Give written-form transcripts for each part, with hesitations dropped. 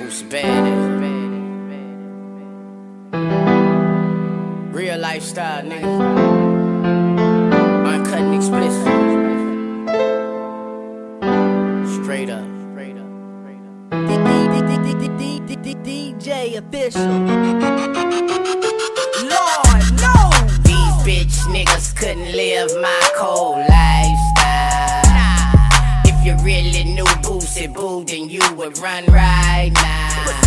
Boosie Badass. Real lifestyle, nigga. Uncut and explicit. Straight up. DJ official. Lord, no! These bitch niggas couldn't live my cold lifestyle. If you really knew Boosie Boo, then you would run right now.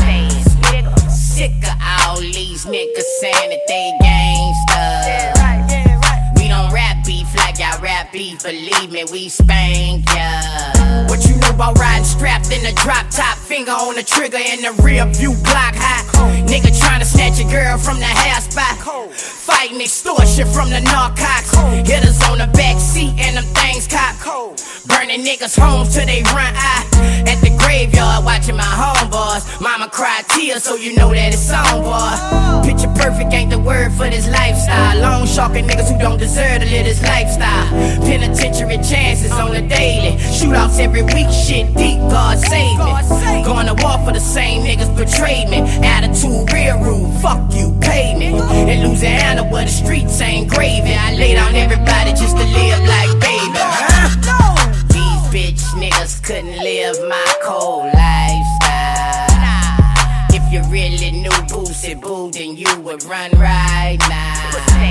Sick of all these niggas saying that they gangsters. We don't rap beef like y'all rap beef, believe me, we spank ya. What you know about riding strapped in a drop top, finger on the trigger in the rear view, block high. Nigga tryna snatch your girl from the hair spot, fighting extortion from the narcotics. Hitters on the back seat and them things cop. Burning niggas homes till they run out. At the graveyard watching my homeboys. Mama cried tears so you know that it's on, boy. Picture perfect ain't the word for this lifestyle. Long sharking niggas who don't deserve to live this lifestyle. Penitentiary chances on the daily. Shootouts every week, shit deep, God save me. Going to war for the same niggas betrayed me. Attitude real rude, fuck you, pay me. In Louisiana where the streets ain't gravy, I lay down everybody just to live like baby. These bitch niggas couldn't live my cold lifestyle. If you really knew Boosie Boo, then you would run right now.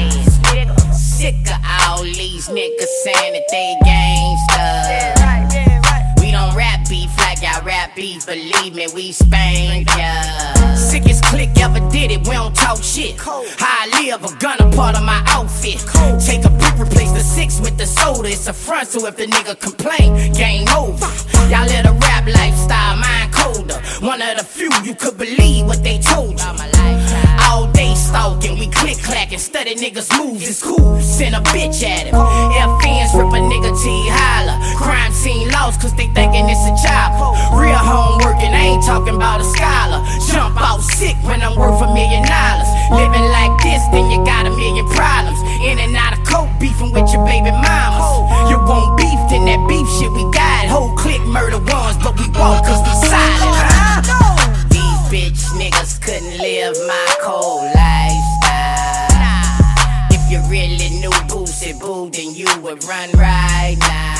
Sick of all these niggas saying that they gangsters. We don't rap beef like y'all rap beef, believe me, we spank ya. Sickest click ever did it, we don't talk shit. How I live, a gun a part of my outfit. Take a brick, replace the 6 with the soda. It's a front, so if the nigga complain, game over. Y'all let a rap lifestyle, mine colder. One of the few you could believe what they told you. All day stalking, we click clacking, study niggas moves, it's cool. Send a bitch at him. FNs rip a nigga till he holler. Crime scene lost cause they thinking it's a job. Real homework and I ain't talking about a scholar. Jump out sick when I'm worth $1 million. Living like this, then you got $1 million problems. In and out of coke, beefing with your baby mamas. You won't beef, then that beef shit we got. Whole clique murder ones, but we won't cause we silent. These bitch niggas couldn't live my cold lifestyle. If you really knew Boosie Boo, then you would run right now.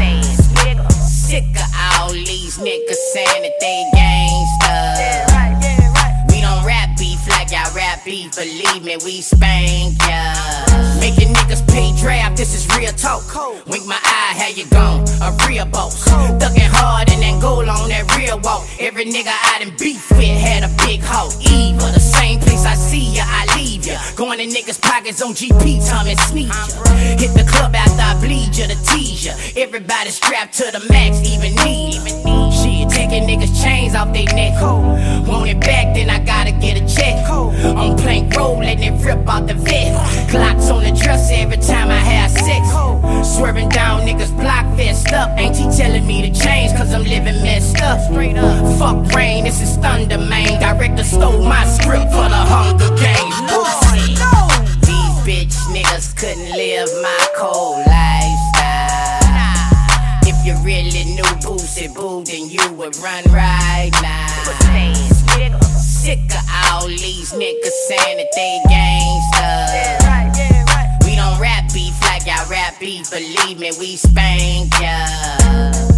Sick of all these niggas saying that they gangsters. We don't rap beef like y'all rap beef, believe me, we spank ya. Making niggas pay draft, this is real talk. Wink my eye, how you gone? A real boss. Thugging hard and then goal on that real walk. Every nigga I done beef with had a big hoe. Evil, the same place I see ya, I leave ya. Going in niggas' pockets on GP time and sneak ya. Hit the club after I bleed ya to tease ya. Everybody strapped to the max, even me. Shit, taking niggas chains off they neck. Want it back, then I gotta get a check. On plank road, letting it rip out the vet. Glocks on the dresser every time I have sex. Swerving down niggas block fessed up. Ain't he telling me to change cause I'm living messed up. Straight up. Fuck rain, this is thunder, man. Director stole my script for the Hunger Games. These bitch niggas couldn't live my cold lifestyle. If you really knew Boosie Boo, then you would run right now. Sick of all these niggas saying that they gangsters. We don't rap beef like y'all rap beef, believe me, we spank ya.